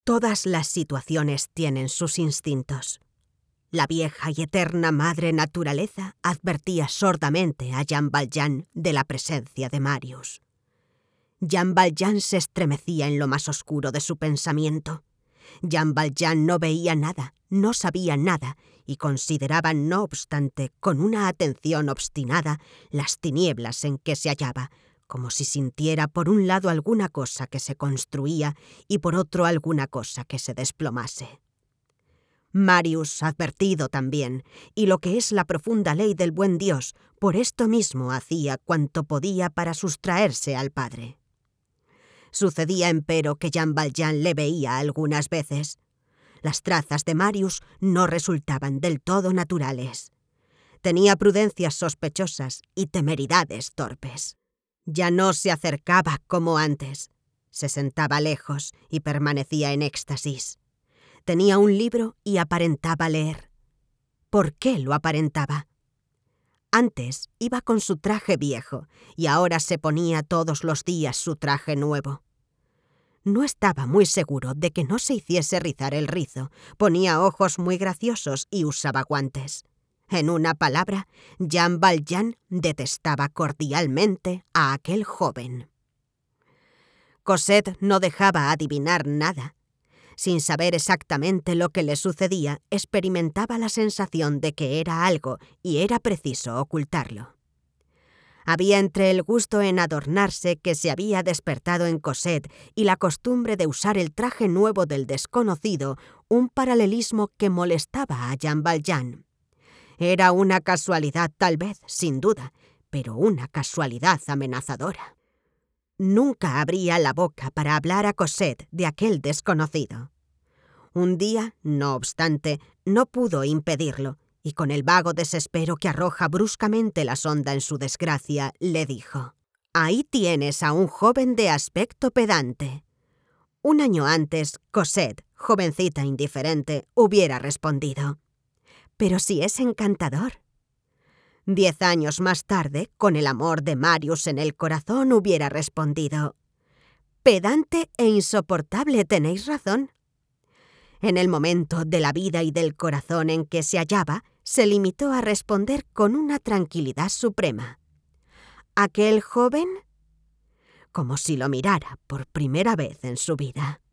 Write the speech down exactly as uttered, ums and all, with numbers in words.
Todas las situaciones tienen sus instintos. La vieja y eterna madre naturaleza advertía sordamente a Jean Valjean de la presencia de Marius. Jean Valjean se estremecía en lo más oscuro de su pensamiento. Jean Valjean no veía nada, no sabía nada, y consideraba, no obstante, con una atención obstinada, las tinieblas en que se hallaba, como si sintiera por un lado alguna cosa que se construía y por otro alguna cosa que se desplomase. Marius, advertido también, y lo que es la profunda ley del buen Dios, por esto mismo hacía cuanto podía para sustraerse al padre. Sucedía, empero, que Jean Valjean le veía algunas veces. Las trazas de Marius no resultaban del todo naturales. Tenía prudencias sospechosas y temeridades torpes. Ya no se acercaba como antes. Se sentaba lejos y permanecía en éxtasis. Tenía un libro y aparentaba leer. ¿Por qué lo aparentaba? Antes iba con su traje viejo y ahora se ponía todos los días su traje nuevo. No estaba muy seguro de que no se hiciese rizar el rizo, ponía ojos muy graciosos y usaba guantes. En una palabra, Jean Valjean detestaba cordialmente a aquel joven. Cosette no dejaba adivinar nada. Sin saber exactamente lo que le sucedía, experimentaba la sensación de que era algo y era preciso ocultarlo. Había entre el gusto en adornarse que se había despertado en Cosette y la costumbre de usar el traje nuevo del desconocido un paralelismo que molestaba a Jean Valjean. Era una casualidad tal vez, sin duda, pero una casualidad amenazadora. Nunca abría la boca para hablar a Cosette de aquel desconocido. Un día, no obstante, no pudo impedirlo, y con el vago desespero que arroja bruscamente la sonda en su desgracia, le dijo: «Ahí tienes a un joven de aspecto pedante». Un año antes, Cosette, jovencita indiferente, hubiera respondido: «Pero si es encantador». Diez años más tarde, con el amor de Marius en el corazón, hubiera respondido: «Pedante e insoportable, tenéis razón». En el momento de la vida y del corazón en que se hallaba, se limitó a responder con una tranquilidad suprema: «¿Aquel joven?», como si lo mirara por primera vez en su vida.